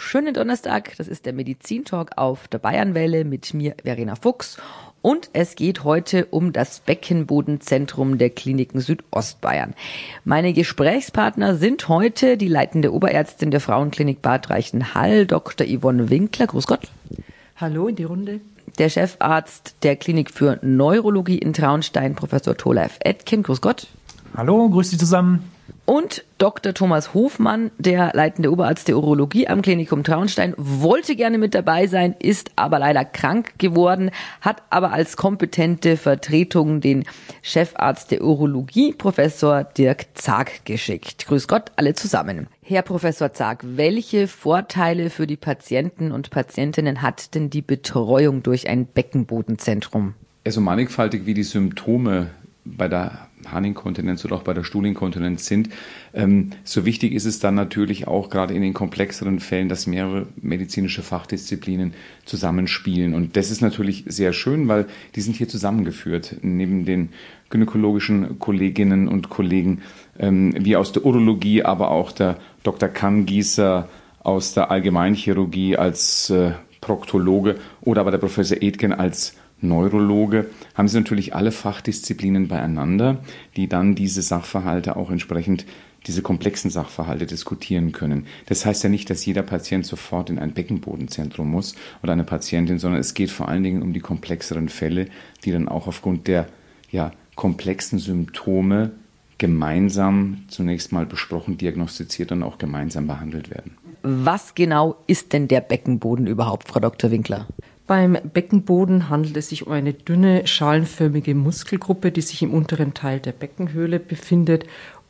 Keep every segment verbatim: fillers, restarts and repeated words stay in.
schönen Donnerstag. Das ist der Medizin-Talk auf der Bayernwelle mit mir, Verena Fuchs. Und es geht heute um das Beckenbodenzentrum der Kliniken Südostbayern. Meine Gesprächspartner sind heute die leitende Oberärztin der Frauenklinik Bad Reichenhall, Doktor Yvonne Winkler. Grüß Gott. Hallo in die Runde. Der Chefarzt der Klinik für Neurologie in Traunstein, Professor Thorleif Etken. Grüß Gott. Hallo, grüß dich zusammen. Und Doktor Thomas Hofmann, der leitende Oberarzt der Urologie am Klinikum Traunstein, wollte gerne mit dabei sein, ist aber leider krank geworden, hat aber als kompetente Vertretung den Chefarzt der Urologie, Professor Dirk Zag, geschickt. Grüß Gott, alle zusammen. Herr Professor Zag, welche Vorteile für die Patienten und Patientinnen hat denn die Betreuung durch ein Beckenbodenzentrum? So mannigfaltig wie die Symptome bei der Harninkontinenz oder auch bei der Stuhlinkontinenz sind. Ähm, so wichtig ist es dann natürlich auch gerade in den komplexeren Fällen, dass mehrere medizinische Fachdisziplinen zusammenspielen. Und das ist natürlich sehr schön, weil die sind hier zusammengeführt. Neben den gynäkologischen Kolleginnen und Kollegen ähm, wie aus der Urologie, aber auch der Doktor Kanngießer aus der Allgemeinchirurgie als äh, Proktologe oder aber der Professor Etken als Neurologe, haben sie natürlich alle Fachdisziplinen beieinander, die dann diese Sachverhalte auch entsprechend, diese komplexen Sachverhalte diskutieren können. Das heißt ja nicht, dass jeder Patient sofort in ein Beckenbodenzentrum muss oder eine Patientin, sondern es geht vor allen Dingen um die komplexeren Fälle, die dann auch aufgrund der ja, komplexen Symptome gemeinsam zunächst mal besprochen, diagnostiziert und auch gemeinsam behandelt werden. Was genau ist denn der Beckenboden überhaupt, Frau Doktor Winkler? Beim Beckenboden handelt es sich um eine dünne, schalenförmige Muskelgruppe, die sich im unteren Teil der Beckenhöhle befindet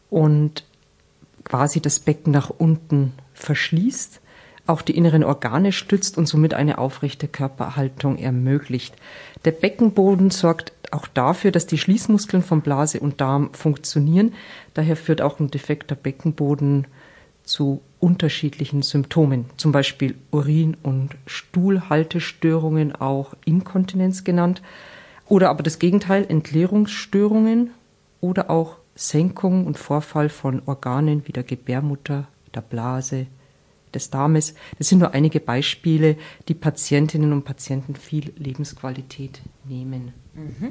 und quasi das Becken nach unten verschließt, auch die inneren Organe stützt und somit eine aufrechte Körperhaltung ermöglicht. Der Beckenboden sorgt auch dafür, dass die Schließmuskeln von Blase und Darm funktionieren. Daher führt auch ein defekter Beckenboden zu unterschiedlichen Symptomen, zum Beispiel Urin- und Stuhlhaltestörungen, auch Inkontinenz genannt, oder aber das Gegenteil, Entleerungsstörungen oder auch Senkung und Vorfall von Organen wie der Gebärmutter, der Blase, des Darmes. Das sind nur einige Beispiele, die Patientinnen und Patienten viel Lebensqualität nehmen. Mhm.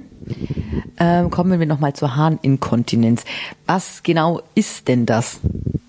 Ähm, kommen wir nochmal zur Harninkontinenz. Was genau ist denn das?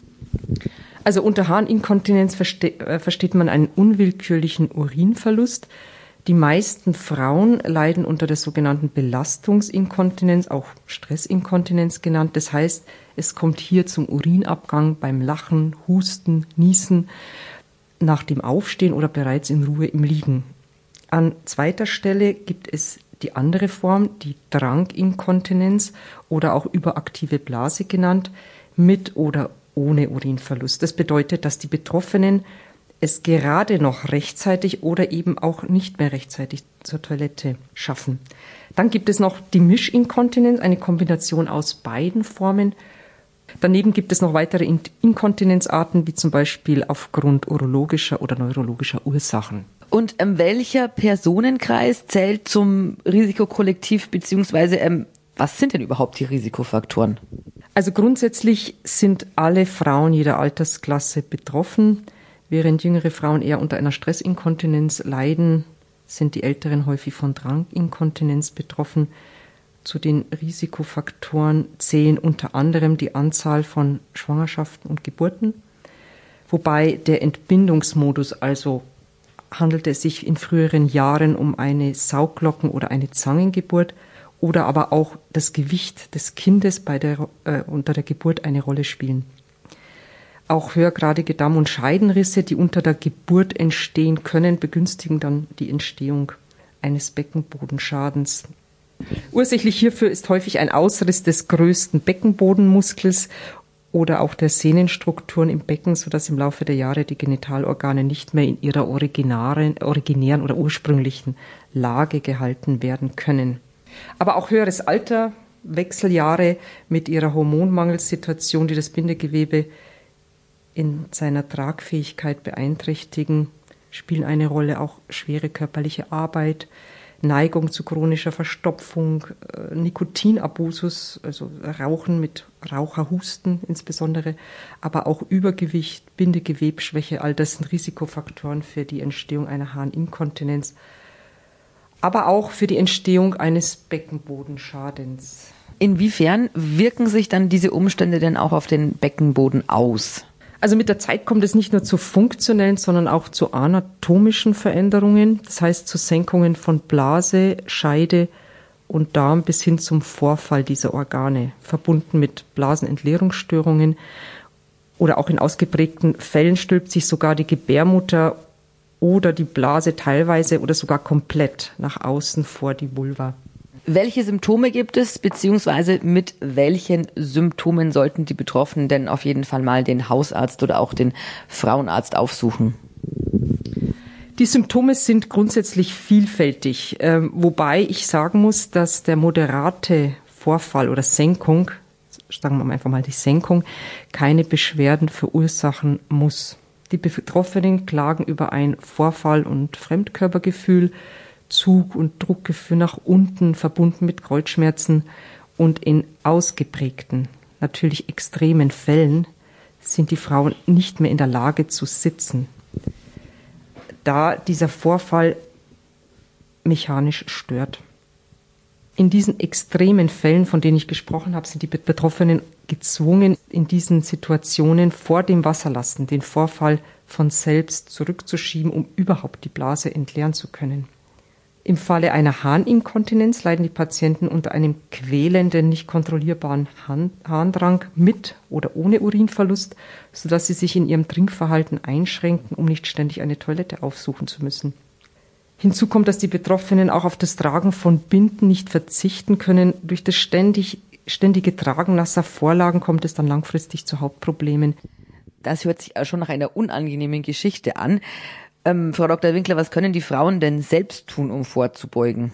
Also unter Harninkontinenz verste- äh, versteht man einen unwillkürlichen Urinverlust. Die meisten Frauen leiden unter der sogenannten Belastungsinkontinenz, auch Stressinkontinenz genannt. Das heißt, es kommt hier zum Urinabgang beim Lachen, Husten, Niesen, nach dem Aufstehen oder bereits in Ruhe im Liegen. An zweiter Stelle gibt es die andere Form, die Dranginkontinenz oder auch überaktive Blase genannt, mit oder ohne Urinverlust. Das bedeutet, dass die Betroffenen es gerade noch rechtzeitig oder eben auch nicht mehr rechtzeitig zur Toilette schaffen. Dann gibt es noch die Mischinkontinenz, eine Kombination aus beiden Formen. Daneben gibt es noch weitere Inkontinenzarten, wie zum Beispiel aufgrund urologischer oder neurologischer Ursachen. Und ähm, welcher Personenkreis zählt zum Risikokollektiv, beziehungsweise ähm, was sind denn überhaupt die Risikofaktoren? Also grundsätzlich sind alle Frauen jeder Altersklasse betroffen. Während jüngere Frauen eher unter einer Stressinkontinenz leiden, sind die Älteren häufig von Dranginkontinenz betroffen. Zu den Risikofaktoren zählen unter anderem die Anzahl von Schwangerschaften und Geburten, wobei der Entbindungsmodus, also handelt es sich in früheren Jahren um eine Sauglocken- oder eine Zangengeburt, oder aber auch das Gewicht des Kindes bei der, äh, unter der Geburt eine Rolle spielen. Auch höhergradige Damm- und Scheidenrisse, die unter der Geburt entstehen können, begünstigen dann die Entstehung eines Beckenbodenschadens. Ursächlich hierfür ist häufig ein Ausriss des größten Beckenbodenmuskels oder auch der Sehnenstrukturen im Becken, sodass im Laufe der Jahre die Genitalorgane nicht mehr in ihrer originären, originären oder ursprünglichen Lage gehalten werden können. Aber auch höheres Alter, Wechseljahre mit ihrer Hormonmangelsituation, die das Bindegewebe in seiner Tragfähigkeit beeinträchtigen, spielen eine Rolle. Auch schwere körperliche Arbeit, Neigung zu chronischer Verstopfung, Nikotinabusus, also Rauchen mit Raucherhusten insbesondere, aber auch Übergewicht, Bindegewebsschwäche, all das sind Risikofaktoren für die Entstehung einer Harninkontinenz, aber auch für die Entstehung eines Beckenbodenschadens. Inwiefern wirken sich dann diese Umstände denn auch auf den Beckenboden aus? Also mit der Zeit kommt es nicht nur zu funktionellen, sondern auch zu anatomischen Veränderungen. Das heißt zu Senkungen von Blase, Scheide und Darm bis hin zum Vorfall dieser Organe, verbunden mit Blasenentleerungsstörungen. Oder auch in ausgeprägten Fällen stülpt sich sogar die Gebärmutter oder die Blase teilweise oder sogar komplett nach außen vor die Vulva. Welche Symptome gibt es, beziehungsweise mit welchen Symptomen sollten die Betroffenen denn auf jeden Fall mal den Hausarzt oder auch den Frauenarzt aufsuchen? Die Symptome sind grundsätzlich vielfältig, äh, wobei ich sagen muss, dass der moderate Vorfall oder Senkung, sagen wir einfach mal die Senkung, keine Beschwerden verursachen muss. Die Betroffenen klagen über ein Vorfall- und Fremdkörpergefühl, Zug- und Druckgefühl nach unten, verbunden mit Kreuzschmerzen, und in ausgeprägten, natürlich extremen Fällen sind die Frauen nicht mehr in der Lage zu sitzen, da dieser Vorfall mechanisch stört. In diesen extremen Fällen, von denen ich gesprochen habe, sind die Betroffenen gezwungen, in diesen Situationen vor dem Wasserlassen den Vorfall von selbst zurückzuschieben, um überhaupt die Blase entleeren zu können. Im Falle einer Harninkontinenz leiden die Patienten unter einem quälenden, nicht kontrollierbaren Harndrang mit oder ohne Urinverlust, sodass sie sich in ihrem Trinkverhalten einschränken, um nicht ständig eine Toilette aufsuchen zu müssen. Hinzu kommt, dass die Betroffenen auch auf das Tragen von Binden nicht verzichten können. Durch das ständig, ständige Tragen nasser Vorlagen kommt es dann langfristig zu Hautproblemen. Das hört sich auch schon nach einer unangenehmen Geschichte an. Ähm, Frau Doktor Winkler, was können die Frauen denn selbst tun, um vorzubeugen?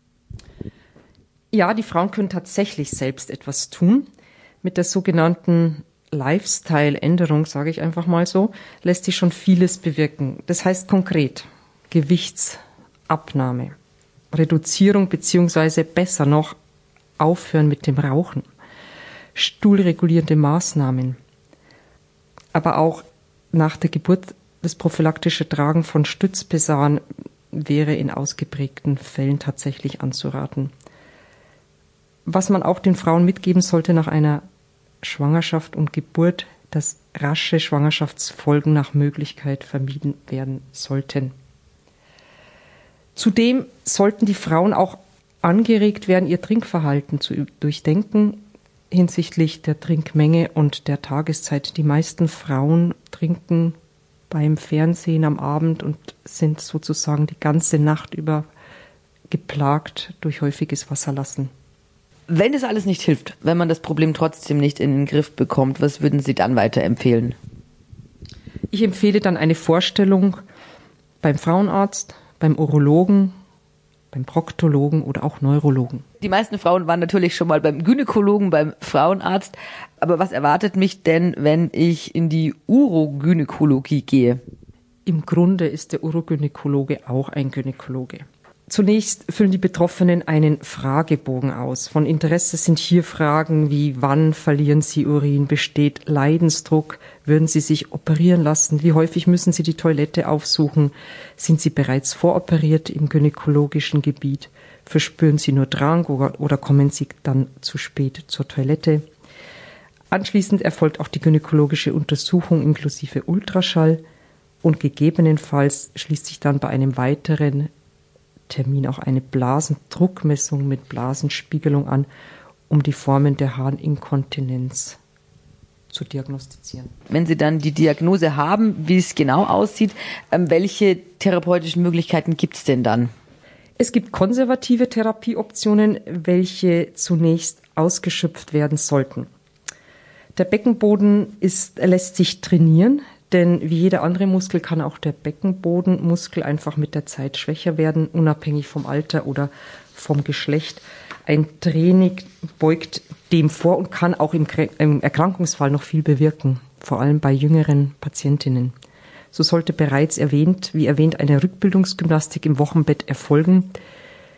Ja, die Frauen können tatsächlich selbst etwas tun. Mit der sogenannten Lifestyle-Änderung, sage ich einfach mal so, lässt sich schon vieles bewirken. Das heißt konkret Gewichtsabnahme, Reduzierung beziehungsweise besser noch Aufhören mit dem Rauchen, stuhlregulierende Maßnahmen, aber auch nach der Geburt das prophylaktische Tragen von Stützpesaren wäre in ausgeprägten Fällen tatsächlich anzuraten. Was man auch den Frauen mitgeben sollte nach einer Schwangerschaft und Geburt, dass rasche Schwangerschaftsfolgen nach Möglichkeit vermieden werden sollten. Zudem sollten die Frauen auch angeregt werden, ihr Trinkverhalten zu durchdenken hinsichtlich der Trinkmenge und der Tageszeit. Die meisten Frauen trinken beim Fernsehen am Abend und sind sozusagen die ganze Nacht über geplagt durch häufiges Wasserlassen. Wenn das alles nicht hilft, wenn man das Problem trotzdem nicht in den Griff bekommt, was würden Sie dann weiterempfehlen? Ich empfehle dann eine Vorstellung beim Frauenarzt, beim Urologen, beim Proktologen oder auch Neurologen. Die meisten Frauen waren natürlich schon mal beim Gynäkologen, beim Frauenarzt. Aber was erwartet mich denn, wenn ich in die Urogynäkologie gehe? Im Grunde ist der Urogynäkologe auch ein Gynäkologe. Zunächst füllen die Betroffenen einen Fragebogen aus. Von Interesse sind hier Fragen wie: Wann verlieren Sie Urin? Besteht Leidensdruck? Würden Sie sich operieren lassen? Wie häufig müssen Sie die Toilette aufsuchen? Sind Sie bereits voroperiert im gynäkologischen Gebiet? Verspüren Sie nur Drang oder, oder kommen Sie dann zu spät zur Toilette? Anschließend erfolgt auch die gynäkologische Untersuchung inklusive Ultraschall und gegebenenfalls schließt sich dann bei einem weiteren Termin auch eine Blasendruckmessung mit Blasenspiegelung an, um die Formen der Harninkontinenz zu diagnostizieren. Wenn Sie dann die Diagnose haben, wie es genau aussieht, welche therapeutischen Möglichkeiten gibt es denn dann? Es gibt konservative Therapieoptionen, welche zunächst ausgeschöpft werden sollten. Der Beckenboden ist, lässt sich trainieren, denn wie jeder andere Muskel kann auch der Beckenbodenmuskel einfach mit der Zeit schwächer werden, unabhängig vom Alter oder vom Geschlecht. Ein Training beugt dem vor und kann auch im, im Erkrankungsfall noch viel bewirken, vor allem bei jüngeren Patientinnen. So sollte bereits erwähnt, wie erwähnt, eine Rückbildungsgymnastik im Wochenbett erfolgen.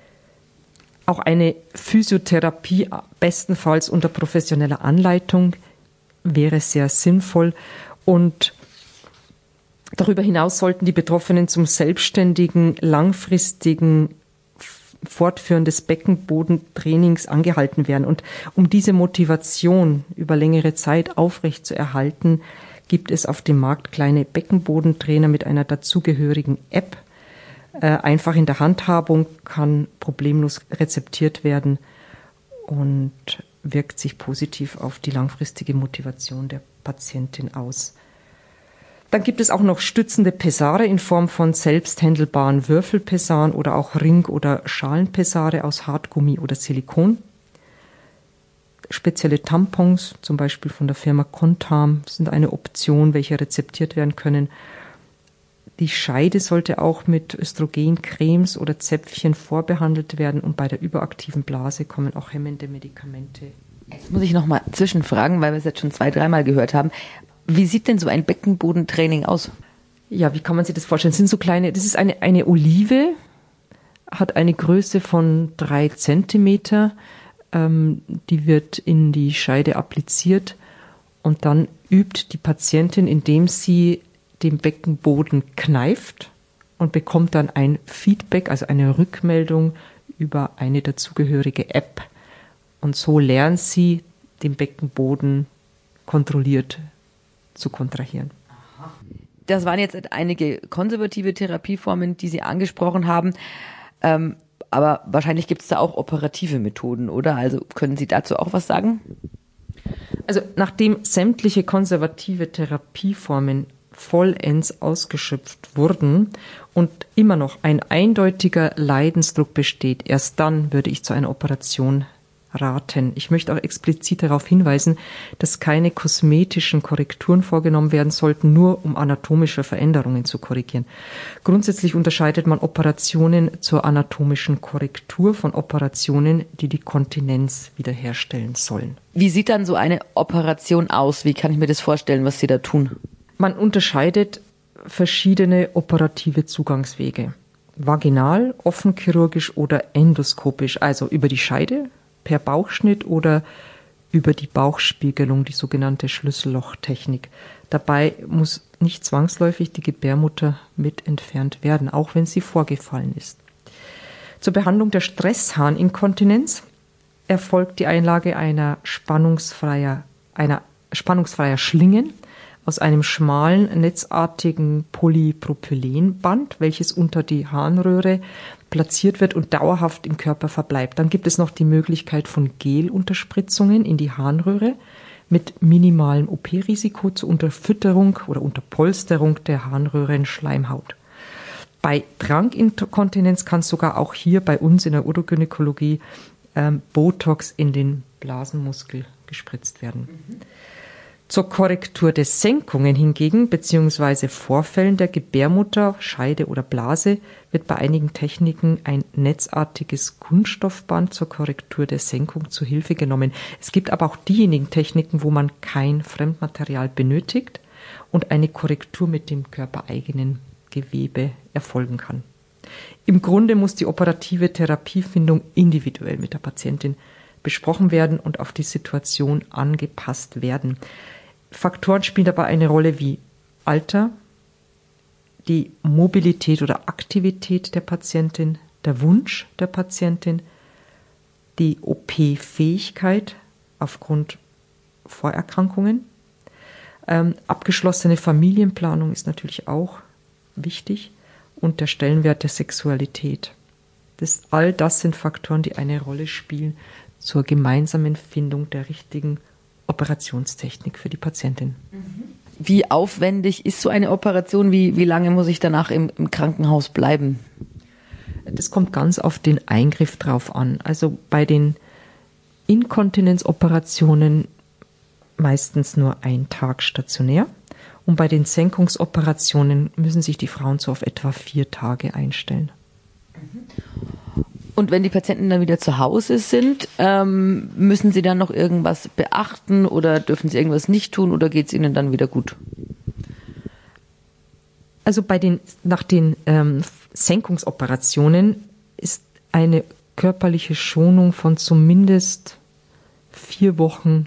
Auch eine Physiotherapie, bestenfalls unter professioneller Anleitung, wäre sehr sinnvoll. Und darüber hinaus sollten die Betroffenen zum selbstständigen, langfristigen Fortführen des Beckenbodentrainings angehalten werden. Und um diese Motivation über längere Zeit aufrechtzuerhalten, gibt es auf dem Markt kleine Beckenbodentrainer mit einer dazugehörigen App. Äh, einfach in der Handhabung, kann problemlos rezeptiert werden und wirkt sich positiv auf die langfristige Motivation der Patientin aus. Dann gibt es auch noch stützende Pessare in Form von selbsthändelbaren Würfelpessaren oder auch Ring- oder Schalenpessare aus Hartgummi oder Silikon. Spezielle Tampons, zum Beispiel von der Firma Contam, sind eine Option, welche rezeptiert werden können. Die Scheide sollte auch mit Östrogencremes oder Zäpfchen vorbehandelt werden und bei der überaktiven Blase kommen auch hemmende Medikamente. Jetzt muss ich noch mal zwischenfragen, weil wir es jetzt schon zwei, dreimal gehört haben. Wie sieht denn so ein Beckenbodentraining aus? Ja, wie kann man sich das vorstellen? Das sind so kleine, das ist eine, eine Olive, hat eine Größe von drei Zentimeter, ähm, die wird in die Scheide appliziert und dann übt die Patientin, indem sie den Beckenboden kneift und bekommt dann ein Feedback, also eine Rückmeldung über eine dazugehörige App. Und so lernt sie, den Beckenboden kontrolliert zu kontrahieren. Das waren jetzt einige konservative Therapieformen, die Sie angesprochen haben. Ähm, aber wahrscheinlich gibt es da auch operative Methoden, oder? Also können Sie dazu auch was sagen? Also nachdem sämtliche konservative Therapieformen vollends ausgeschöpft wurden und immer noch ein eindeutiger Leidensdruck besteht, erst dann würde ich zu einer Operation raten. Ich möchte auch explizit darauf hinweisen, dass keine kosmetischen Korrekturen vorgenommen werden sollten, nur um anatomische Veränderungen zu korrigieren. Grundsätzlich unterscheidet man Operationen zur anatomischen Korrektur von Operationen, die die Kontinenz wiederherstellen sollen. Wie sieht dann so eine Operation aus? Wie kann ich mir das vorstellen, was Sie da tun? Man unterscheidet verschiedene operative Zugangswege. Vaginal, offenchirurgisch oder endoskopisch, also über die Scheide, per Bauchschnitt oder über die Bauchspiegelung, die sogenannte Schlüssellochtechnik. Dabei muss nicht zwangsläufig die Gebärmutter mit entfernt werden, auch wenn sie vorgefallen ist. Zur Behandlung der Stressharninkontinenz erfolgt die Einlage einer spannungsfreier, einer spannungsfreier Schlingen aus einem schmalen, netzartigen Polypropylenband, welches unter die Harnröhre platziert wird und dauerhaft im Körper verbleibt. Dann gibt es noch die Möglichkeit von Gelunterspritzungen in die Harnröhre mit minimalem O P-Risiko zur Unterfütterung oder Unterpolsterung der Harnröhrenschleimhaut. Bei Dranginkontinenz kann sogar auch hier bei uns in der Urogynäkologie ähm, Botox in den Blasenmuskel gespritzt werden. Mhm. Zur Korrektur des Senkungen hingegen, beziehungsweise Vorfällen der Gebärmutter, Scheide oder Blase, wird bei einigen Techniken ein netzartiges Kunststoffband zur Korrektur der Senkung zu Hilfe genommen. Es gibt aber auch diejenigen Techniken, wo man kein Fremdmaterial benötigt und eine Korrektur mit dem körpereigenen Gewebe erfolgen kann. Im Grunde muss die operative Therapiefindung individuell mit der Patientin besprochen werden und auf die Situation angepasst werden. Faktoren spielen dabei eine Rolle wie Alter, die Mobilität oder Aktivität der Patientin, der Wunsch der Patientin, die O P-Fähigkeit aufgrund Vorerkrankungen. Ähm, abgeschlossene Familienplanung ist natürlich auch wichtig und der Stellenwert der Sexualität. Das, all das sind Faktoren, die eine Rolle spielen zur gemeinsamen Findung der richtigen Operationstechnik für die Patientin. Wie aufwendig ist so eine Operation? Wie, wie lange muss ich danach im, im Krankenhaus bleiben? Das kommt ganz auf den Eingriff drauf an. Also bei den Inkontinenzoperationen meistens nur ein Tag stationär und bei den Senkungsoperationen müssen sich die Frauen so auf etwa vier Tage einstellen. Und wenn die Patienten dann wieder zu Hause sind, ähm, müssen sie dann noch irgendwas beachten oder dürfen sie irgendwas nicht tun oder geht es ihnen dann wieder gut? Also bei den, nach den ähm, Senkungsoperationen ist eine körperliche Schonung von zumindest vier Wochen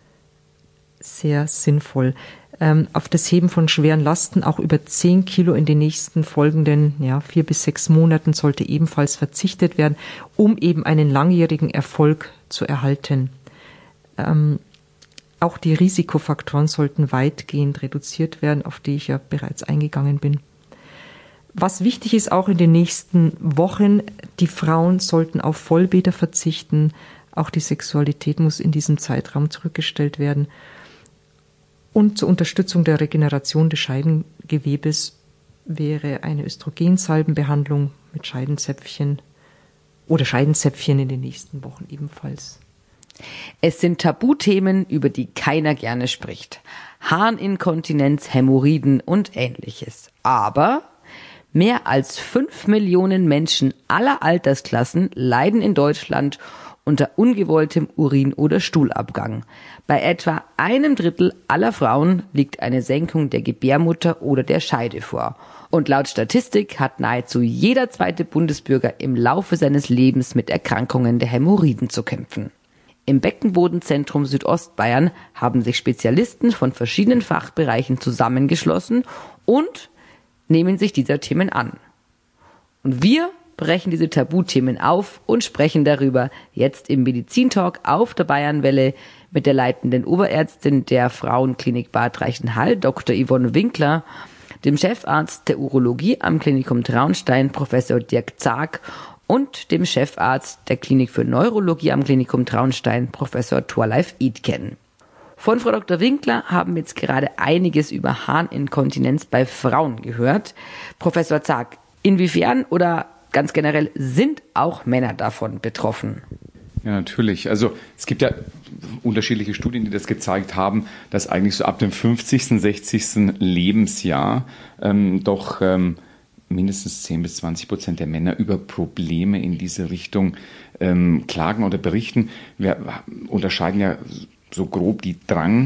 sehr sinnvoll. Ähm, auf das Heben von schweren Lasten, auch über zehn Kilo in den nächsten folgenden ja, vier bis sechs Monaten, sollte ebenfalls verzichtet werden, um eben einen langjährigen Erfolg zu erhalten. Ähm, auch die Risikofaktoren sollten weitgehend reduziert werden, auf die ich ja bereits eingegangen bin. Was wichtig ist auch in den nächsten Wochen, die Frauen sollten auf Vollbäder verzichten. Auch die Sexualität muss in diesem Zeitraum zurückgestellt werden. Und zur Unterstützung der Regeneration des Scheidengewebes wäre eine Östrogensalbenbehandlung mit Scheidenzäpfchen oder Scheidenzäpfchen in den nächsten Wochen ebenfalls. Es sind Tabuthemen, über die keiner gerne spricht. Harninkontinenz, Hämorrhoiden und Ähnliches. Aber mehr als fünf Millionen Menschen aller Altersklassen leiden in Deutschland unter ungewolltem Urin- oder Stuhlabgang. Bei etwa einem Drittel aller Frauen liegt eine Senkung der Gebärmutter oder der Scheide vor. Und laut Statistik hat nahezu jeder zweite Bundesbürger im Laufe seines Lebens mit Erkrankungen der Hämorrhoiden zu kämpfen. Im Beckenbodenzentrum Südostbayern haben sich Spezialisten von verschiedenen Fachbereichen zusammengeschlossen und nehmen sich dieser Themen an. Und wir brechen diese Tabuthemen auf und sprechen darüber jetzt im Medizintalk auf der Bayernwelle mit der leitenden Oberärztin der Frauenklinik Bad Reichenhall, Doktor Yvonne Winkler, dem Chefarzt der Urologie am Klinikum Traunstein, Professor Dirk Zag, und dem Chefarzt der Klinik für Neurologie am Klinikum Traunstein, Professor Thorleif Idken. Von Frau Doktor Winkler haben wir jetzt gerade einiges über Harninkontinenz bei Frauen gehört. Professor Zag, inwiefern oder ganz generell sind auch Männer davon betroffen? Ja, natürlich. Also es gibt ja unterschiedliche Studien, die das gezeigt haben, dass eigentlich so ab dem fünfzigsten, sechzigsten Lebensjahr ähm, doch ähm, mindestens zehn bis zwanzig Prozent der Männer über Probleme in diese Richtung ähm, klagen oder berichten. Wir unterscheiden ja so grob die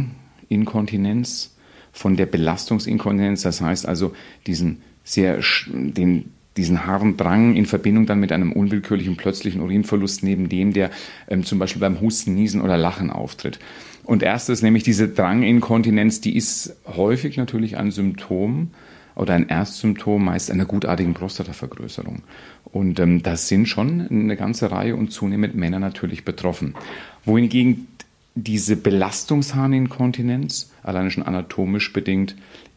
Dranginkontinenz von der Belastungsinkontinenz. Das heißt also diesen sehr den diesen Harndrang in Verbindung dann mit einem unwillkürlichen plötzlichen Urinverlust neben dem, der ähm, zum Beispiel beim Husten, Niesen oder Lachen auftritt. Und erstes, nämlich diese Dranginkontinenz, die ist häufig natürlich ein Symptom oder ein Erstsymptom meist einer gutartigen Prostatavergrößerung. Und ähm, das sind schon eine ganze Reihe und zunehmend Männer natürlich betroffen. Wohingegen diese Belastungsharninkontinenz, alleine schon anatomisch bedingt,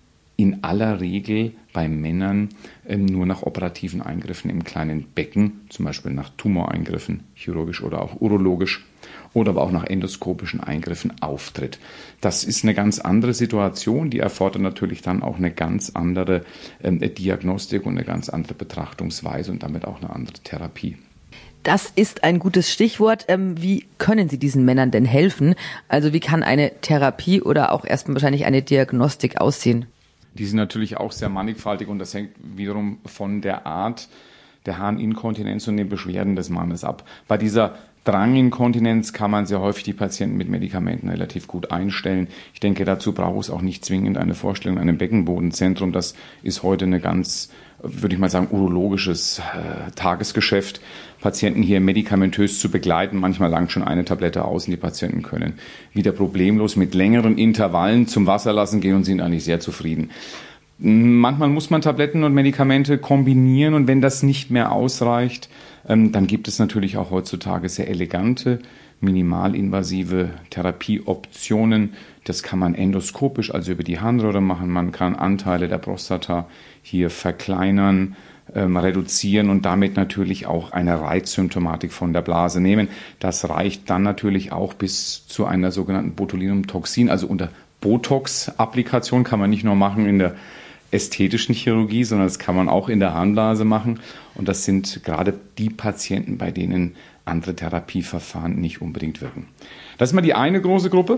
in aller Regel bei Männern ähm, nur nach operativen Eingriffen im kleinen Becken, zum Beispiel nach Tumoreingriffen, chirurgisch oder auch urologisch, oder aber auch nach endoskopischen Eingriffen auftritt. Das ist eine ganz andere Situation, die erfordert natürlich dann auch eine ganz andere ähm, Diagnostik und eine ganz andere Betrachtungsweise und damit auch eine andere Therapie. Das ist ein gutes Stichwort. Wie können Sie diesen Männern denn helfen? Also wie kann eine Therapie oder auch erstmal wahrscheinlich eine Diagnostik aussehen? Die sind natürlich auch sehr mannigfaltig und das hängt wiederum von der Art der Harninkontinenz und den Beschwerden des Mannes ab. Bei dieser Dranginkontinenz kann man sehr häufig die Patienten mit Medikamenten relativ gut einstellen. Ich denke, dazu braucht es auch nicht zwingend eine Vorstellung in einem Beckenbodenzentrum. Das ist heute eine ganz, würde ich mal sagen, urologisches äh, Tagesgeschäft, Patienten hier medikamentös zu begleiten. Manchmal langt schon eine Tablette aus und die Patienten können wieder problemlos mit längeren Intervallen zum Wasserlassen gehen und sind eigentlich sehr zufrieden. Manchmal muss man Tabletten und Medikamente kombinieren und wenn das nicht mehr ausreicht, ähm, dann gibt es natürlich auch heutzutage sehr elegante, minimalinvasive Therapieoptionen. Das kann man endoskopisch, also über die Harnröhre machen. Man kann Anteile der Prostata hier verkleinern, ähm, reduzieren und damit natürlich auch eine Reizsymptomatik von der Blase nehmen. Das reicht dann natürlich auch bis zu einer sogenannten Botulinumtoxin, also unter Botox-Applikation kann man nicht nur machen in der ästhetischen Chirurgie, sondern das kann man auch in der Harnblase machen. Und das sind gerade die Patienten, bei denen andere Therapieverfahren nicht unbedingt wirken. Das ist mal die eine große Gruppe.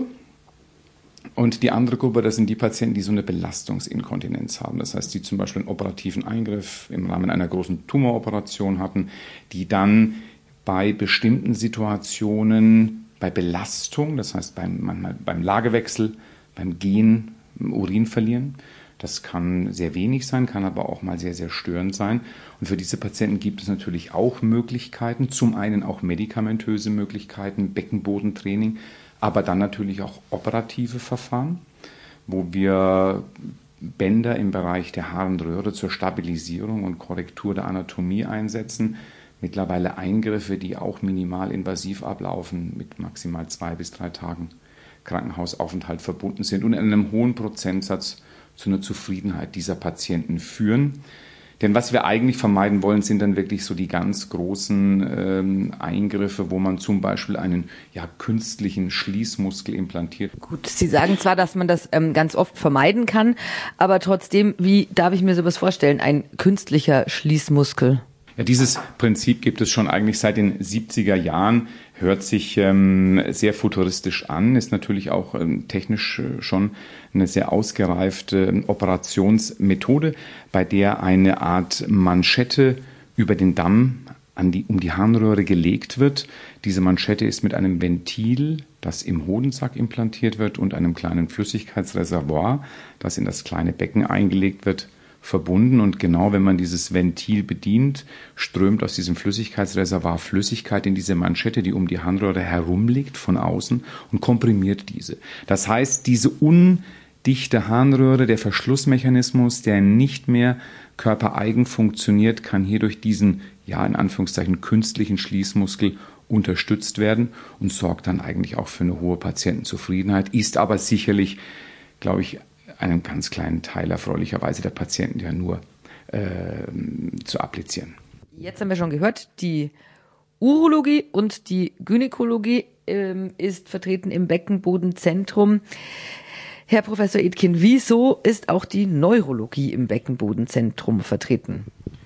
Und die andere Gruppe, das sind die Patienten, die so eine Belastungsinkontinenz haben. Das heißt, die zum Beispiel einen operativen Eingriff im Rahmen einer großen Tumoroperation hatten, die dann bei bestimmten Situationen, bei Belastung, das heißt beim, manchmal beim Lagewechsel, beim Gehen, Urin verlieren, Das kann sehr wenig sein, kann aber auch mal sehr, sehr störend sein. Und für diese Patienten gibt es natürlich auch Möglichkeiten, zum einen auch medikamentöse Möglichkeiten, Beckenbodentraining, aber dann natürlich auch operative Verfahren, wo wir Bänder im Bereich der Harnröhre zur Stabilisierung und Korrektur der Anatomie einsetzen. Mittlerweile Eingriffe, die auch minimal invasiv ablaufen, mit maximal zwei bis drei Tagen Krankenhausaufenthalt verbunden sind und in einem hohen Prozentsatz zu einer Zufriedenheit dieser Patienten führen. Denn was wir eigentlich vermeiden wollen, sind dann wirklich so die ganz großen ähm, Eingriffe, wo man zum Beispiel einen ja, künstlichen Schließmuskel implantiert. Gut, Sie sagen zwar, dass man das ähm, ganz oft vermeiden kann, aber trotzdem, wie darf ich mir sowas vorstellen, ein künstlicher Schließmuskel? Ja, dieses Prinzip gibt es schon eigentlich seit den siebziger Jahren, hört sich ähm, sehr futuristisch an, ist natürlich auch ähm, technisch äh, schon eine sehr ausgereifte äh, Operationsmethode, bei der eine Art Manschette über den Damm an die, um die Harnröhre gelegt wird. Diese Manschette ist mit einem Ventil, das im Hodensack implantiert wird, und einem kleinen Flüssigkeitsreservoir, das in das kleine Becken eingelegt wird, verbunden, und genau wenn man dieses Ventil bedient, strömt aus diesem Flüssigkeitsreservoir Flüssigkeit in diese Manschette, die um die Harnröhre herumliegt von außen, und komprimiert diese. Das heißt, diese undichte Harnröhre, der Verschlussmechanismus, der nicht mehr körpereigen funktioniert, kann hier durch diesen, ja in Anführungszeichen, künstlichen Schließmuskel unterstützt werden und sorgt dann eigentlich auch für eine hohe Patientenzufriedenheit, ist aber sicherlich, glaube ich, einem ganz kleinen Teil erfreulicherweise der Patienten ja nur äh, zu applizieren. Jetzt haben wir schon gehört, die Urologie und die Gynäkologie ähm, ist vertreten im Beckenbodenzentrum. Herr Professor Edkin, wieso ist auch die Neurologie im Beckenbodenzentrum vertreten?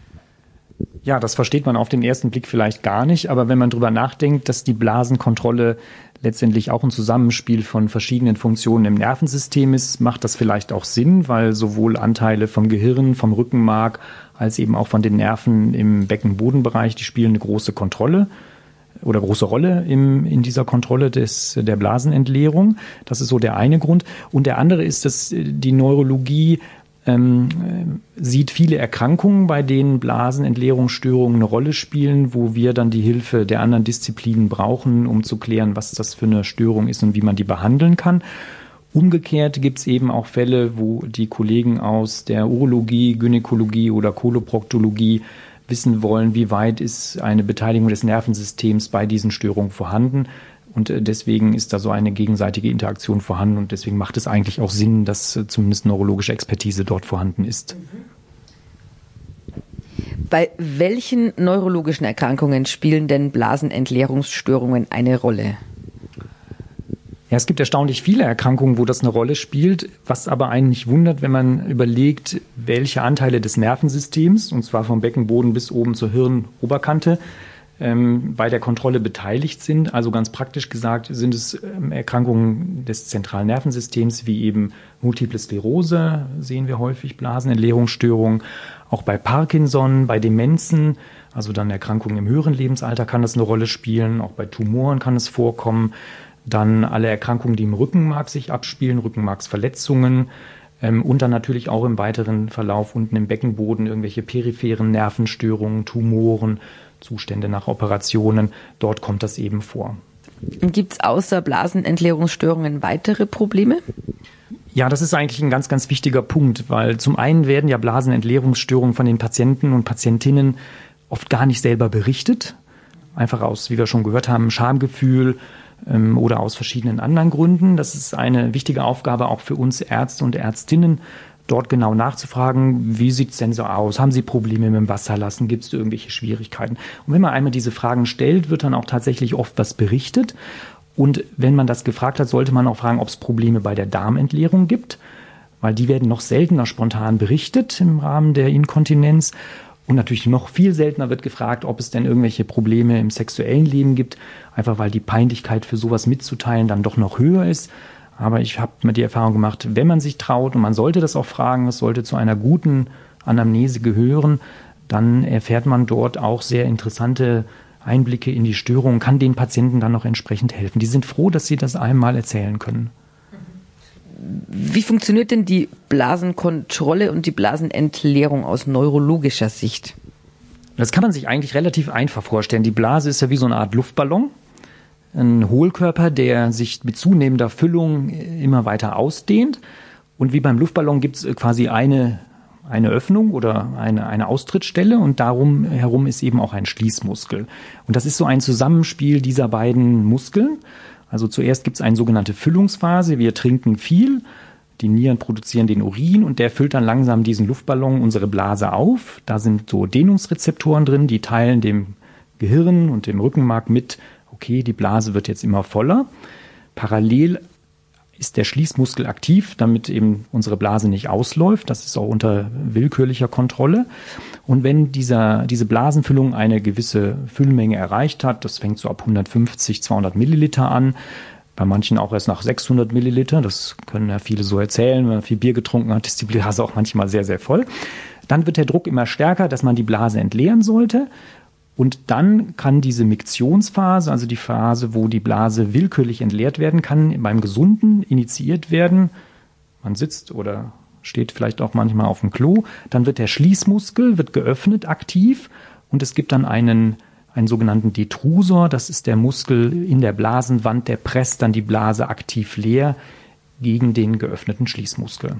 Ja, das versteht man auf den ersten Blick vielleicht gar nicht, aber wenn man drüber nachdenkt, dass die Blasenkontrolle letztendlich auch ein Zusammenspiel von verschiedenen Funktionen im Nervensystem ist, macht das vielleicht auch Sinn, weil sowohl Anteile vom Gehirn, vom Rückenmark als eben auch von den Nerven im Beckenbodenbereich, die spielen eine große Kontrolle oder große Rolle im, in dieser Kontrolle des, der Blasenentleerung. Das ist so der eine Grund. Und der andere ist, dass die Neurologie ähm, sieht viele Erkrankungen, bei denen Blasenentleerungsstörungen eine Rolle spielen, wo wir dann die Hilfe der anderen Disziplinen brauchen, um zu klären, was das für eine Störung ist und wie man die behandeln kann. Umgekehrt gibt es eben auch Fälle, wo die Kollegen aus der Urologie, Gynäkologie oder Koloproktologie wissen wollen, wie weit ist eine Beteiligung des Nervensystems bei diesen Störungen vorhanden. Und deswegen ist da so eine gegenseitige Interaktion vorhanden und deswegen macht es eigentlich auch Sinn, dass zumindest neurologische Expertise dort vorhanden ist. Bei welchen neurologischen Erkrankungen spielen denn Blasenentleerungsstörungen eine Rolle? Ja, es gibt erstaunlich viele Erkrankungen, wo das eine Rolle spielt, was aber einen nicht wundert, wenn man überlegt, welche Anteile des Nervensystems, und zwar vom Beckenboden bis oben zur Hirnoberkante, ähm, bei der Kontrolle beteiligt sind. Also ganz praktisch gesagt sind es ähm, Erkrankungen des zentralen Nervensystems, wie eben Multiple Sklerose, sehen wir häufig, Blasenentleerungsstörungen, auch bei Parkinson, bei Demenzen, also dann Erkrankungen im höheren Lebensalter kann das eine Rolle spielen, auch bei Tumoren kann es vorkommen. Dann alle Erkrankungen, die im Rückenmark sich abspielen, Rückenmarksverletzungen ähm, und dann natürlich auch im weiteren Verlauf unten im Beckenboden irgendwelche peripheren Nervenstörungen, Tumoren, Zustände nach Operationen. Dort kommt das eben vor. Gibt es außer Blasenentleerungsstörungen weitere Probleme? Ja, das ist eigentlich ein ganz, ganz wichtiger Punkt, weil zum einen werden ja Blasenentleerungsstörungen von den Patienten und Patientinnen oft gar nicht selber berichtet. Einfach aus, wie wir schon gehört haben, Schamgefühl, oder aus verschiedenen anderen Gründen. Das ist eine wichtige Aufgabe auch für uns Ärzte und Ärztinnen, dort genau nachzufragen, wie sieht es denn so aus? Haben Sie Probleme mit dem Wasserlassen? Gibt es irgendwelche Schwierigkeiten? Und wenn man einmal diese Fragen stellt, wird dann auch tatsächlich oft was berichtet. Und wenn man das gefragt hat, sollte man auch fragen, ob es Probleme bei der Darmentleerung gibt, weil die werden noch seltener spontan berichtet im Rahmen der Inkontinenz. Und natürlich noch viel seltener wird gefragt, ob es denn irgendwelche Probleme im sexuellen Leben gibt, einfach weil die Peinlichkeit für sowas mitzuteilen dann doch noch höher ist. Aber ich habe mir die Erfahrung gemacht, wenn man sich traut, und man sollte das auch fragen, es sollte zu einer guten Anamnese gehören, dann erfährt man dort auch sehr interessante Einblicke in die Störung, kann den Patienten dann noch entsprechend helfen. Die sind froh, dass sie das einmal erzählen können. Wie funktioniert denn die Blasenkontrolle und die Blasenentleerung aus neurologischer Sicht? Das kann man sich eigentlich relativ einfach vorstellen. Die Blase ist ja wie so eine Art Luftballon, ein Hohlkörper, der sich mit zunehmender Füllung immer weiter ausdehnt. Und wie beim Luftballon gibt es quasi eine, eine Öffnung oder eine, eine Austrittsstelle und darum herum ist eben auch ein Schließmuskel. Und das ist so ein Zusammenspiel dieser beiden Muskeln. Also zuerst gibt es eine sogenannte Füllungsphase. Wir trinken viel. Die Nieren produzieren den Urin und der füllt dann langsam diesen Luftballon, unsere Blase auf. Da sind so Dehnungsrezeptoren drin, die teilen dem Gehirn und dem Rückenmark mit, okay, die Blase wird jetzt immer voller. Parallel ist der Schließmuskel aktiv, damit eben unsere Blase nicht ausläuft. Das ist auch unter willkürlicher Kontrolle. Und wenn dieser, diese Blasenfüllung eine gewisse Füllmenge erreicht hat, das fängt so ab hundertfünfzig, zweihundert Milliliter an, bei manchen auch erst nach sechshundert Milliliter, das können ja viele so erzählen, wenn man viel Bier getrunken hat, ist die Blase auch manchmal sehr, sehr voll. Dann wird der Druck immer stärker, dass man die Blase entleeren sollte. Und dann kann diese Miktionsphase, also die Phase, wo die Blase willkürlich entleert werden kann, beim Gesunden initiiert werden. Man sitzt oder steht vielleicht auch manchmal auf dem Klo. Dann wird der Schließmuskel, wird geöffnet, aktiv. Und es gibt dann einen einen sogenannten Detrusor, das ist der Muskel in der Blasenwand, der presst dann die Blase aktiv leer gegen den geöffneten Schließmuskel.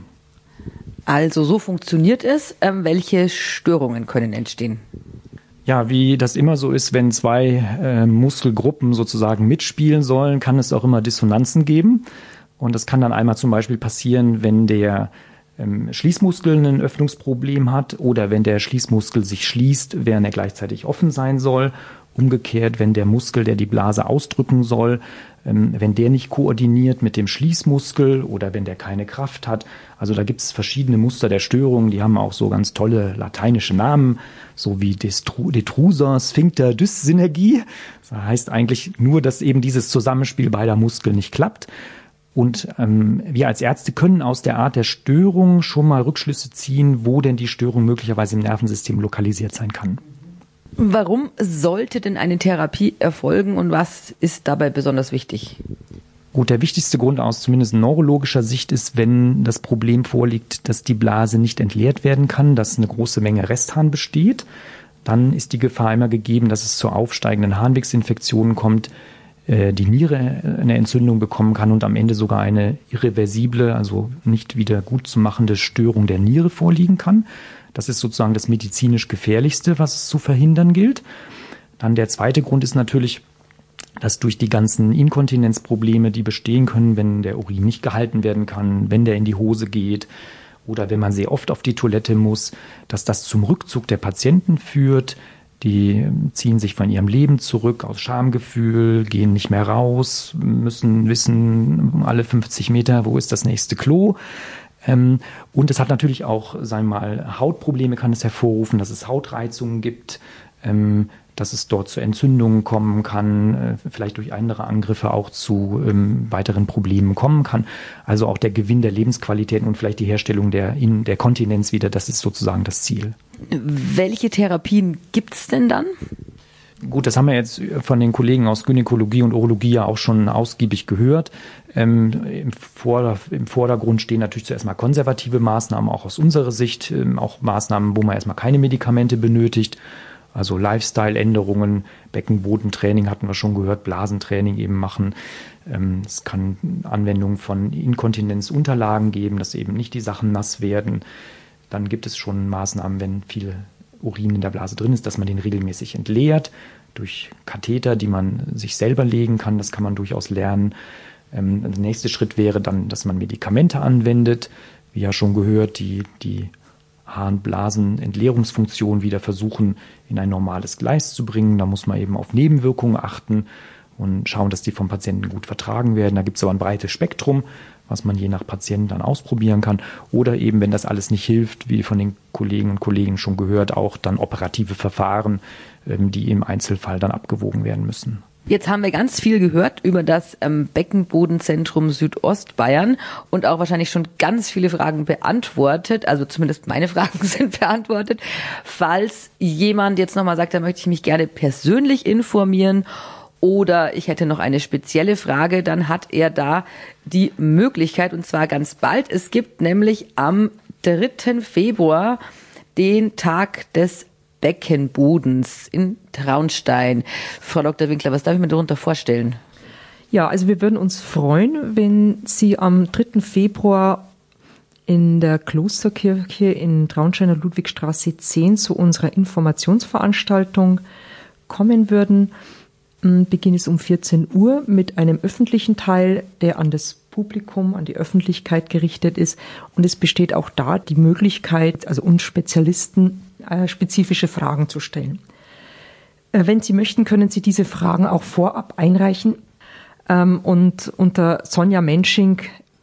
Also so funktioniert es. Ähm, welche Störungen können entstehen? Ja, wie das immer so ist, wenn zwei äh, Muskelgruppen sozusagen mitspielen sollen, kann es auch immer Dissonanzen geben. Und das kann dann einmal zum Beispiel passieren, wenn der ähm, Schließmuskel ein Öffnungsproblem hat oder wenn der Schließmuskel sich schließt, während er gleichzeitig offen sein soll. Umgekehrt, wenn der Muskel, der die Blase ausdrücken soll, ähm, wenn der nicht koordiniert mit dem Schließmuskel oder wenn der keine Kraft hat. Also da gibt es verschiedene Muster der Störungen, die haben auch so ganz tolle lateinische Namen, so wie Detrusor, Sphincter, Dyssynergie. Das heißt eigentlich nur, dass eben dieses Zusammenspiel beider Muskeln nicht klappt. Und ähm, wir als Ärzte können aus der Art der Störung schon mal Rückschlüsse ziehen, wo denn die Störung möglicherweise im Nervensystem lokalisiert sein kann. Warum sollte denn eine Therapie erfolgen und was ist dabei besonders wichtig? Gut, der wichtigste Grund aus zumindest neurologischer Sicht ist, wenn das Problem vorliegt, dass die Blase nicht entleert werden kann, dass eine große Menge Restharn besteht, dann ist die Gefahr immer gegeben, dass es zu aufsteigenden Harnwegsinfektionen kommt, die Niere eine Entzündung bekommen kann und am Ende sogar eine irreversible, also nicht wieder gut zu machende Störung der Niere vorliegen kann. Das ist sozusagen das medizinisch Gefährlichste, was es zu verhindern gilt. Dann der zweite Grund ist natürlich, dass durch die ganzen Inkontinenzprobleme, die bestehen können, wenn der Urin nicht gehalten werden kann, wenn der in die Hose geht oder wenn man sehr oft auf die Toilette muss, dass das zum Rückzug der Patienten führt. Die ziehen sich von ihrem Leben zurück aus Schamgefühl, gehen nicht mehr raus, müssen wissen, alle fünfzig Meter, wo ist das nächste Klo. Und es hat natürlich auch, sagen wir mal, Hautprobleme kann es hervorrufen, dass es Hautreizungen gibt, dass es dort zu Entzündungen kommen kann, vielleicht durch andere Angriffe auch zu weiteren Problemen kommen kann. Also auch der Gewinn der Lebensqualität und vielleicht die Herstellung der, in der Kontinenz wieder, das ist sozusagen das Ziel. Welche Therapien gibt es denn dann? Gut, das haben wir jetzt von den Kollegen aus Gynäkologie und Urologie ja auch schon ausgiebig gehört. Ähm, im, Vorder-, Im Vordergrund stehen natürlich zuerst mal konservative Maßnahmen, auch aus unserer Sicht, ähm, auch Maßnahmen, wo man erstmal keine Medikamente benötigt. Also Lifestyle-Änderungen, Beckenbodentraining hatten wir schon gehört, Blasentraining eben machen. Ähm, es kann Anwendungen von Inkontinenzunterlagen geben, dass eben nicht die Sachen nass werden. Dann gibt es schon Maßnahmen, wenn viel Urin in der Blase drin ist, dass man den regelmäßig entleert durch Katheter, die man sich selber legen kann. Das kann man durchaus lernen. Ähm, der nächste Schritt wäre dann, dass man Medikamente anwendet. Wie ja schon gehört, die, die Harnblasenentleerungsfunktion wieder versuchen, in ein normales Gleis zu bringen. Da muss man eben auf Nebenwirkungen achten und schauen, dass die vom Patienten gut vertragen werden. Da gibt es aber ein breites Spektrum, was man je nach Patient dann ausprobieren kann. Oder eben, wenn das alles nicht hilft, wie von den Kollegen und Kollegen schon gehört, auch dann operative Verfahren, die im Einzelfall dann abgewogen werden müssen. Jetzt haben wir ganz viel gehört über das ähm, Beckenbodenzentrum Südostbayern und auch wahrscheinlich schon ganz viele Fragen beantwortet. Also zumindest meine Fragen sind beantwortet. Falls jemand jetzt nochmal sagt, da möchte ich mich gerne persönlich informieren oder ich hätte noch eine spezielle Frage, dann hat er da die Möglichkeit, und zwar ganz bald. Es gibt nämlich am dritten Februar den Tag des Beckenbodens in Traunstein. Frau Doktor Winkler, was darf ich mir darunter vorstellen? Ja, also wir würden uns freuen, wenn Sie am dritten Februar in der Klosterkirche in Traunsteiner Ludwigstraße zehn zu unserer Informationsveranstaltung kommen würden. Beginn ist um vierzehn Uhr mit einem öffentlichen Teil, der an das Publikum, an die Öffentlichkeit gerichtet ist. Und es besteht auch da die Möglichkeit, also uns Spezialisten äh, spezifische Fragen zu stellen. Äh, wenn Sie möchten, können Sie diese Fragen auch vorab einreichen ähm, und unter Sonja Mensching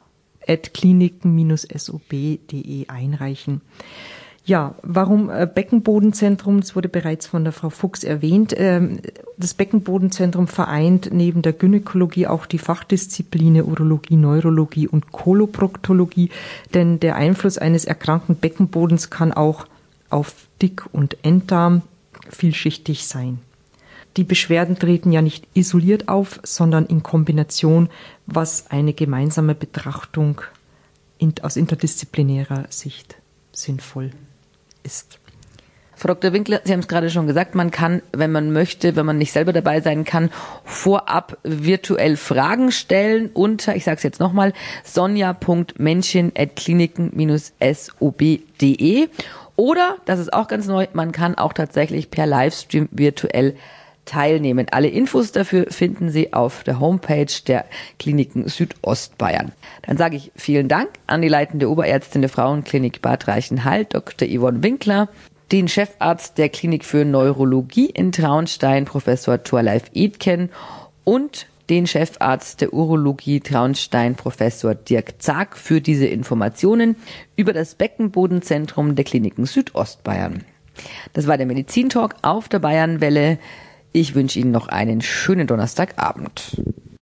at kliniken Bindestrich s o b punkt d e einreichen. Ja, warum äh, Beckenbodenzentrum? Das wurde bereits von der Frau Fuchs erwähnt. Ähm, das Beckenbodenzentrum vereint neben der Gynäkologie auch die Fachdisziplinen Urologie, Neurologie und Koloproktologie, denn der Einfluss eines erkrankten Beckenbodens kann auch auf Dick- und Enddarm vielschichtig sein. Die Beschwerden treten ja nicht isoliert auf, sondern in Kombination, was eine gemeinsame Betrachtung in, aus interdisziplinärer Sicht sinnvoll ist. Frau Doktor Winkler, Sie haben es gerade schon gesagt, man kann, wenn man möchte, wenn man nicht selber dabei sein kann, vorab virtuell Fragen stellen unter, ich sage es jetzt nochmal, sonja punkt menschin at kliniken Bindestrich s o b punkt d e oder, das ist auch ganz neu, man kann auch tatsächlich per Livestream virtuell teilnehmen. Alle Infos dafür finden Sie auf der Homepage der Kliniken Südostbayern. Dann sage ich vielen Dank an die leitende Oberärztin der Frauenklinik Bad Reichenhall, Doktor Yvonne Winkler, den Chefarzt der Klinik für Neurologie in Traunstein, Professor Thorleif Edken und den Chefarzt der Urologie Traunstein, Professor Dirk Zag, für diese Informationen über das Beckenbodenzentrum der Kliniken Südostbayern. Das war der Medizintalk auf der Bayernwelle. Ich wünsche Ihnen noch einen schönen Donnerstagabend.